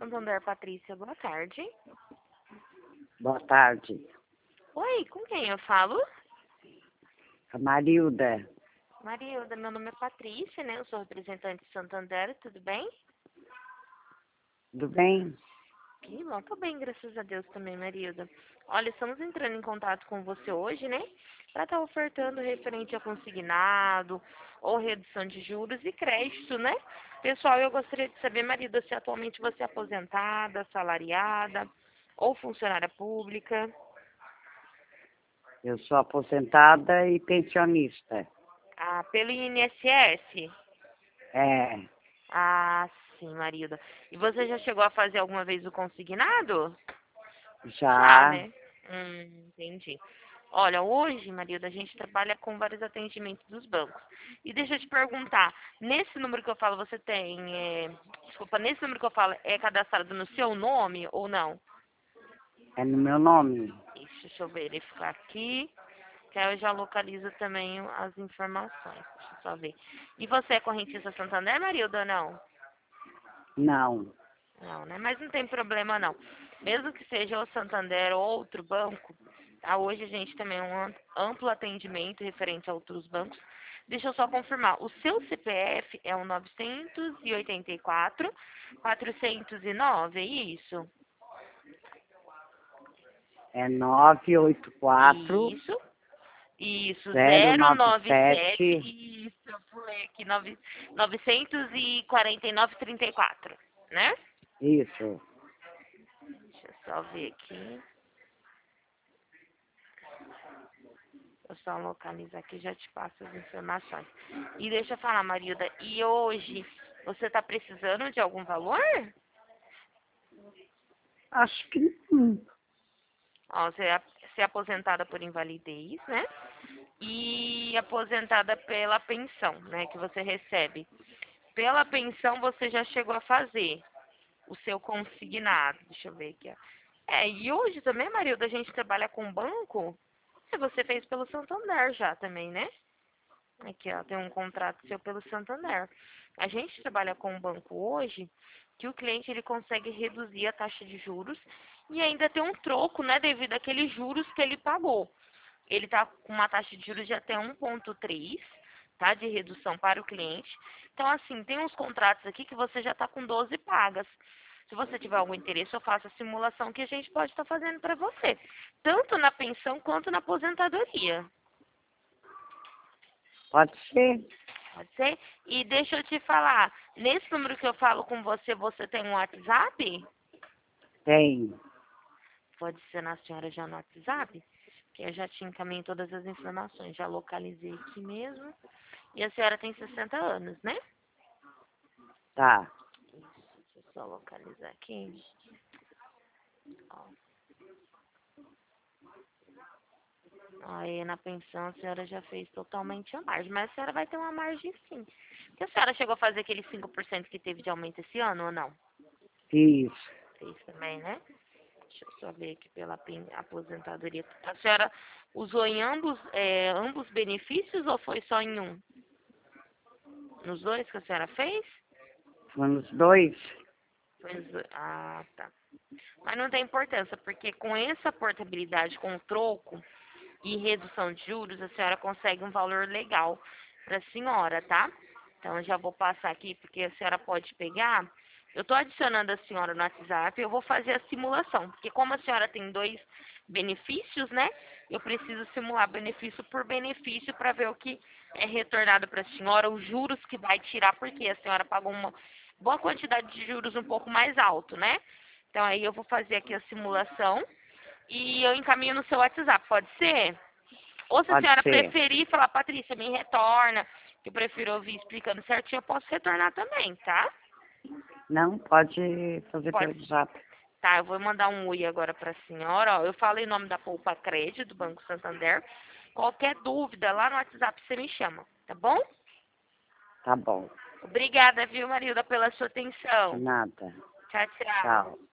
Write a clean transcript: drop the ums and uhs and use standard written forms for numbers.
Santander, Patrícia. Boa tarde. Boa tarde. Oi, com quem eu falo? A Marilda. Marilda, meu nome é Patrícia, né? Eu sou representante de Santander, tudo bem? Tudo bem? Que bom, tô bem, graças a Deus também, Marilda. Olha, estamos entrando em contato com você hoje, né? Para estar ofertando referente a consignado ou redução de juros e crédito, né? Pessoal, eu gostaria de saber, Marilda, se atualmente você é aposentada, assalariada ou funcionária pública. Eu sou aposentada e pensionista. Ah, pelo INSS? É, Ah, sim, Marilda. E você já chegou a fazer alguma vez o consignado? Já, já, né? Entendi. Olha, hoje, Marilda, a gente trabalha com vários atendimentos dos bancos. E deixa eu te perguntar, nesse número que eu falo, você tem, desculpa, nesse número que eu falo, é cadastrado no seu nome ou não? é no meu nome. Ixi, deixa eu verificar aqui, que aí eu já localizo também as informações. Deixa eu só ver. E você é correntista Santander, Marilda, ou não? Não. Não, né? Mas não tem problema não. Mesmo que seja o Santander ou outro banco, tá? Hoje a gente também é um amplo atendimento referente a outros bancos. Deixa eu só confirmar. O seu CPF é o 984-409, é isso? É 984 Isso. Isso, 097, 097. isso, eu pulei aqui, 949-34, né? Isso. Deixa eu só ver aqui. Eu só localizar aqui e já te passo as informações. E deixa eu falar, Marilda, e hoje você está precisando de algum valor? Acho que não. Ó, você é aposentada por invalidez, né? E aposentada pela pensão, né, que você recebe. Pela pensão você já chegou a fazer o seu consignado. Deixa eu ver aqui, ó. E hoje também, Marilda, a gente trabalha com banco. E você fez pelo Santander já também, né? Aqui, ó, tem um contrato seu pelo Santander. A gente trabalha com um banco hoje que o cliente ele consegue reduzir a taxa de juros e ainda tem um troco, né, devido àqueles juros que ele pagou. Ele está com uma taxa de juros de até 1,3, tá, de redução para o cliente. Então, assim, tem uns contratos aqui que você já está com 12 pagas. Se você tiver algum interesse, eu faço a simulação que a gente pode estar fazendo para você, tanto na pensão quanto na aposentadoria. Pode ser? Pode ser? E deixa eu te falar, nesse número que eu falo com você, você tem um WhatsApp? Tem. Pode ser na senhora já no WhatsApp? Que eu já te encaminhei todas as informações, já localizei aqui mesmo. E a senhora tem 60 anos, né? Tá. Isso, deixa eu só localizar aqui. Ó. Aí na pensão a senhora já fez totalmente a margem, mas a senhora vai ter uma margem sim. Porque a senhora chegou a fazer aquele 5% que teve de aumento esse ano ou não? Isso. Fez também, né? Deixa eu só ver aqui pela aposentadoria. A senhora usou em ambos benefícios ou foi só em um? Nos dois que a senhora fez? Foi nos dois? Foi nos dois. Ah, tá. Mas não tem importância, porque com essa portabilidade com o troco e redução de juros, a senhora consegue um valor legal para a senhora, tá? Então, eu já vou passar aqui, porque a senhora pode pegar. Eu estou adicionando a senhora no WhatsApp, eu vou fazer a simulação, porque como a senhora tem dois benefícios, né? Eu preciso simular benefício por benefício para ver o que é retornado para a senhora, os juros que vai tirar, porque a senhora pagou uma boa quantidade de juros um pouco mais alto, né? Então, aí eu vou fazer aqui a simulação e eu encaminho no seu WhatsApp, pode ser? Ou se a Pode senhora ser. preferir falar, Patrícia, me retorna, que eu prefiro ouvir explicando certinho, eu posso retornar também, tá? Não, pode fazer Pode. pelo zap. Tá, eu vou mandar um oi agora pra senhora, ó. Eu falei em nome da Poupa Crédito, do Banco Santander. Qualquer dúvida, lá no WhatsApp você me chama, tá bom? Tá bom. Obrigada, viu, Marilda, pela sua De atenção. nada. Tchau, tchau. Tchau.